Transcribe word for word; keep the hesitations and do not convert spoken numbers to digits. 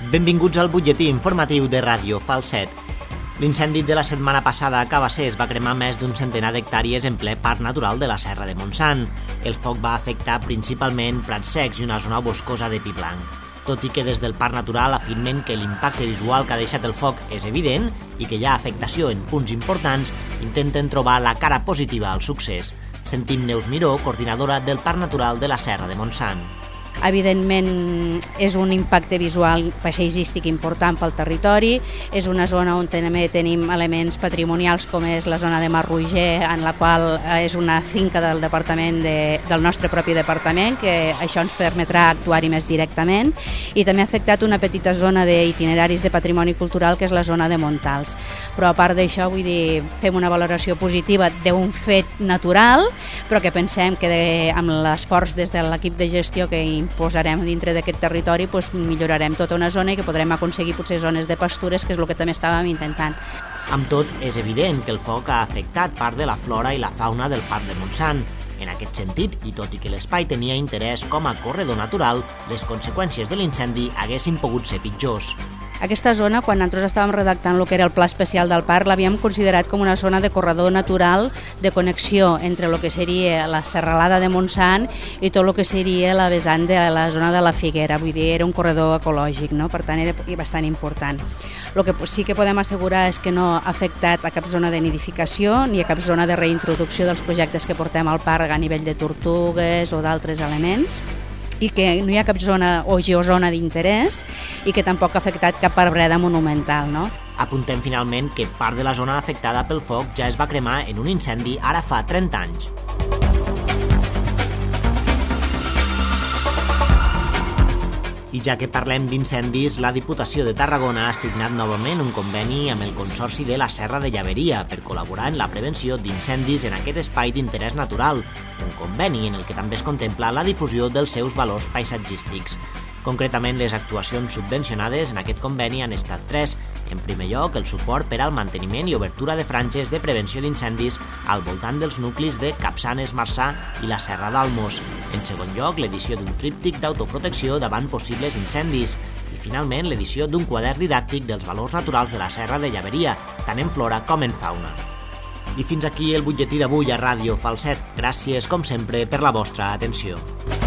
Benvinguts al butlletí informatiu de Ràdio Falset. L'incendi de la setmana passada a Cabassers va cremar més d'un centenar d'hectàrees en ple Parc Natural de la Serra de Montsant. El foc va afectar principalment prats secs i una zona boscosa de pi blanc. Tot i que des del Parc Natural afirmen que l'impacte visual que ha deixat el foc és evident i que hi ha afectació en punts importants, intenten trobar la cara positiva al succés. Sentim Neus Miró, coordinadora del Parc Natural de la Serra de Montsant. Evidentment és un impacte visual paisatgístic important pel territori, és una zona on també tenim elements patrimonials com és la zona de Marroger, en la qual és una finca del departament de, del nostre propi departament, que això ens permetrà actuar-hi més directament, i també ha afectat una petita zona d'itineraris de patrimoni cultural que és la zona de Montals. Però a part d'això, vull dir, fem una valoració positiva d'un fet natural, però que pensem que de, amb l'esforç des de l'equip de gestió que posarem dintre d'aquest territori, doncs millorarem tota una zona i que podrem aconseguir potser zones de pastures, que és el que també estàvem intentant. Amb tot, és evident que el foc ha afectat part de la flora i la fauna del Parc de Montsant. En aquest sentit, i tot i que l'espai tenia interès com a corredor natural, les conseqüències de l'incendi haguessin pogut ser pitjors. Aquesta zona, quan nosaltres estàvem redactant el que era el pla especial del parc, l'havíem considerat com una zona de corredor natural de connexió entre el que seria la serralada de Montsant i tot el que seria la vessant de la zona de la Figuera. Vull dir, era un corredor ecològic, no? Per tant, era bastant important. El que sí que podem assegurar és que no ha afectat a cap zona de nidificació ni a cap zona de reintroducció dels projectes que portem al parc a nivell de tortugues o d'altres elements, i que no hi ha cap zona o geozona d'interès i que tampoc ha afectat cap arbreda monumental, no? Apuntem finalment que part de la zona afectada pel foc ja es va cremar en un incendi ara fa trenta anys. I ja que parlem d'incendis, la Diputació de Tarragona ha signat novament un conveni amb el Consorci de la Serra de Llaveria per col·laborar en la prevenció d'incendis en aquest espai d'interès natural, un conveni en el que també es contempla la difusió dels seus valors paisatgístics. Concretament, les actuacions subvencionades en aquest conveni han estat tres. En primer lloc, el suport per al manteniment i obertura de franges de prevenció d'incendis al voltant dels nuclis de Capçanes, Marçà i la Serra d'Almos. En segon lloc, l'edició d'un tríptic d'autoprotecció davant possibles incendis. I finalment, l'edició d'un quadern didàctic dels valors naturals de la Serra de Llaveria, tant en flora com en fauna. I fins aquí el butlletí d'avui a Ràdio Falset. Gràcies, com sempre, per la vostra atenció.